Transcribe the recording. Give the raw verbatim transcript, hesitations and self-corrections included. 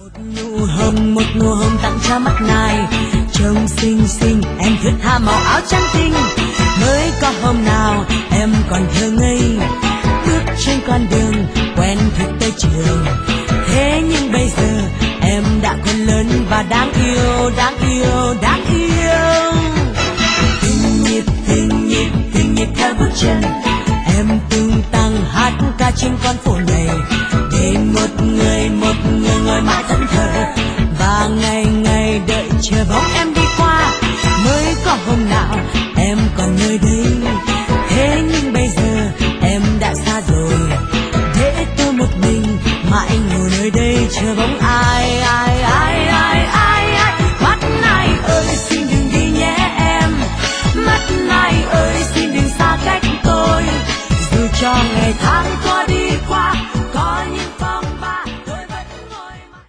nụ hồng, một nụ hồng tặng cho mắt này, trông xinh xinh em thướt tha màu áo trắng tinh. Mới có hôm nào em còn thơ ngây, bước trên con đường quen thuộc tới trường. Thế nhưng bây giờ em đã còn lớn và đáng yêu, đáng yêu, đáng yêu. Từng nhịp, từng nhịp, từng nhịp theo bước chân, em tung tăng hát ca trên con phố này, để một người, một người ngồi mãi thẫn thờ và ngày ngày đợi chờ bóng em đi qua. Mới có hôm nào em còn nơi đây, thế nhưng bây giờ em đã xa rồi, để tôi một mình mãi ngồi nơi đây chờ bóng ai, ai, ai, ai, ai, ai. Mắt này ơi xin đừng đi nhé em, mắt này ơi xin đừng xa cách tôi, dù cho ngày tháng có đi qua.